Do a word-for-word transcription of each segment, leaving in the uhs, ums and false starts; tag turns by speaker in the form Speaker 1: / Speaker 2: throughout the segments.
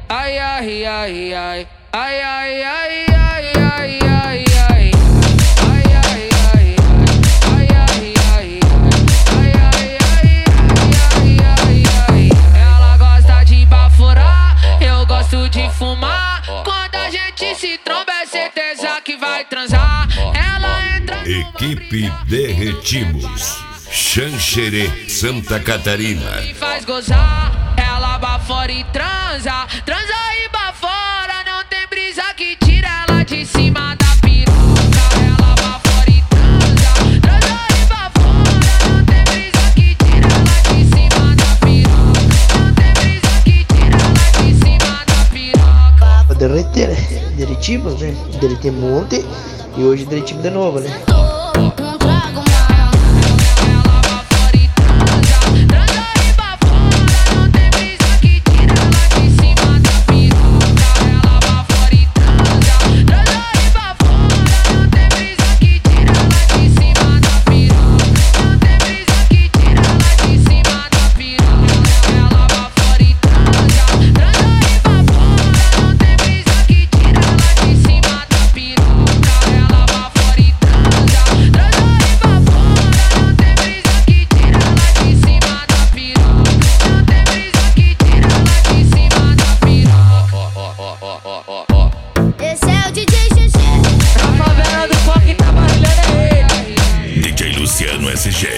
Speaker 1: ai, ai, ai, ai, ai, ai, ai, ai, ai, ai, ai. Ela gosta de baforar, eu gosto de fumar. Quando a gente se tromba é certeza que vai transar. Ela entra numa
Speaker 2: Equipe Derretimos, Xanxerê, Santa Catarina.
Speaker 1: e faz gozar. Ela bafora e transa, transa e bafora. Não tem brisa que tira ela de cima da piroca. Ela bafora e transa, transa e bafora. Não tem brisa que tira ela de cima da piroca. Não tem brisa que tira ela de cima da piroca.
Speaker 3: Pra derreter, né? Derretimos, né? Derretimos ontem e hoje derretimos de novo, né?
Speaker 4: Esse é o D J Xanxerê.
Speaker 1: A favela do Coque tá barulhando aí.
Speaker 2: D J Luciano S G.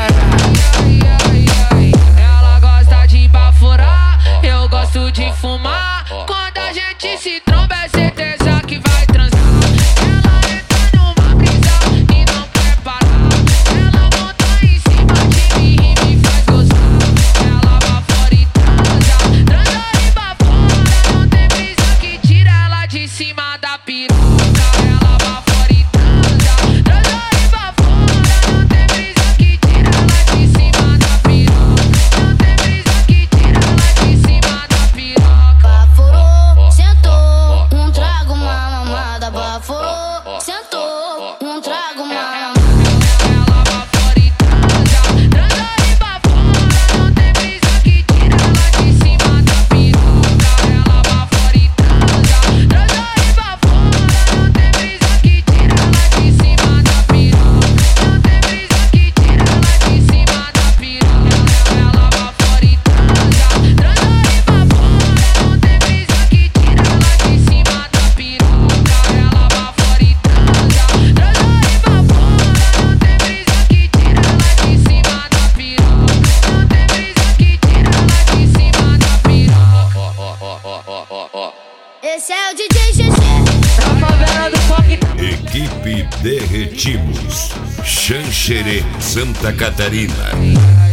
Speaker 1: Ela gosta de baforar, eu gosto de fumar. Quando a gente se tromba é certeza que vai transar. Ela entra numa brisa e não quer parar. Ela monta em cima de mim e me faz gozar. Ela bafora e transa, transa e bafora. Não tem brisa que tira ela de cima da piroca. Ela bafora e transa, transa e bafora. Não tem brisa que tira ela de cima da piroca. Não tem brisa que tira ela de cima da piroca.
Speaker 4: Baforou, sentou, um trago, uma mamada. Baforou, sentou, um trago, uma mamada.
Speaker 1: Ela bafora e transa, transa e bafora. Não tem brisa que tira ela de cima da piroca. Ela bafora e transa, transa e bafora. Não tem brisa que tira ela de cima da piroca. Não tem brisa que tira ela de cima da piroca. Ela bafora e transa, transa e bafora. Não tem brisa que tira ela de cima da piroca. Ela bafora e transa, transa e bafora. Não tem brisa que tira ela de cima da piroca. Não tem brisa que tira ela de cima da piroca.
Speaker 4: Esse é o D J Xanxerê.
Speaker 1: A favela do Coque
Speaker 2: Equipe Derretimos, Xanxerê, Santa Catarina.
Speaker 1: tá